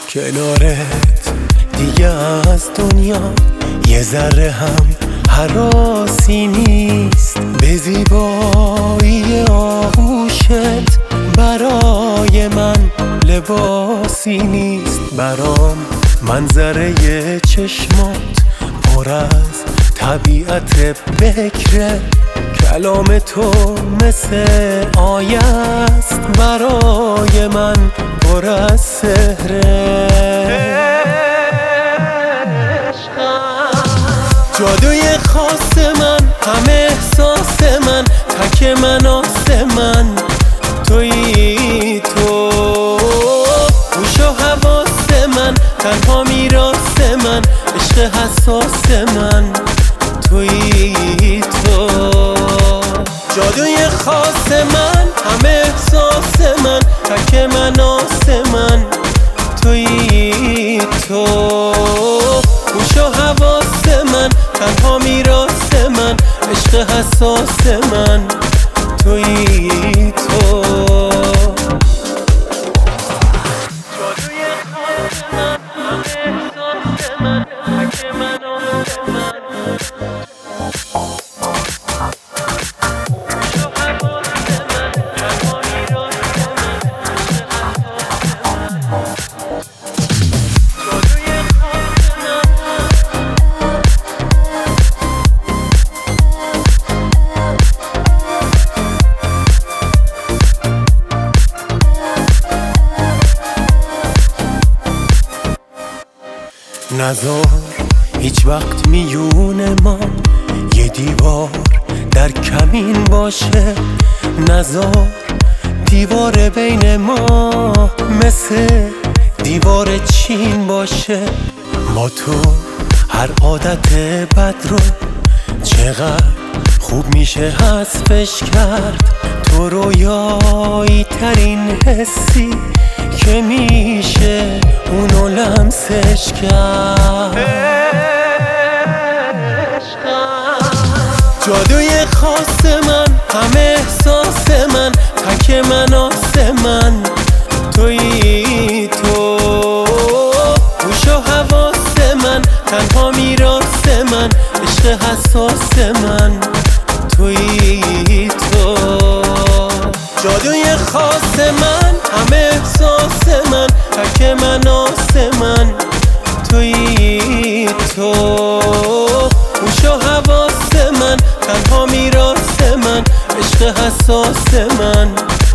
کنارت دیگه از دنیا یه ذره هم هراسی نیست. به زیبایی آغوشت برای من لباسی نیست. برام منظره چشمات پر از طبیعت بکره. کلام تو مثل آیه است برای من پر از سحره. جادوی خاص من، همه احساس من، تک من آسمن تویی تو. گوش و حواس من، تنها میراث من، عشق حساس من تویی تو. جادوی خاص من، همه احساس من، تک من آسمن تویی تو. گوش و حواس من، تنها میراث من، عشق حساس من تویی تو. جادوی خاص من، همه احساس من، تک من آسمن. نذار هیچ وقت میون ما یه دیوار در کمین باشه. نذار دیوار بین ما مثل دیوار چین باشه. با تو هر عادت بد رو چقدر خوب میشه حذفش کرد. تو رویایی ترین حسی که میشه اونو لمسش کرد. جادوی خاص من، همه احساس من، تک من آسمن تویی تو. گوش و حواس من، تنها میراث من، عشق حساس من تویی تو. جادوی خاص من، همه احساس من، تک من آسمن تویی تو. گوش و حواس من، تنها میراث من، عشق حساس من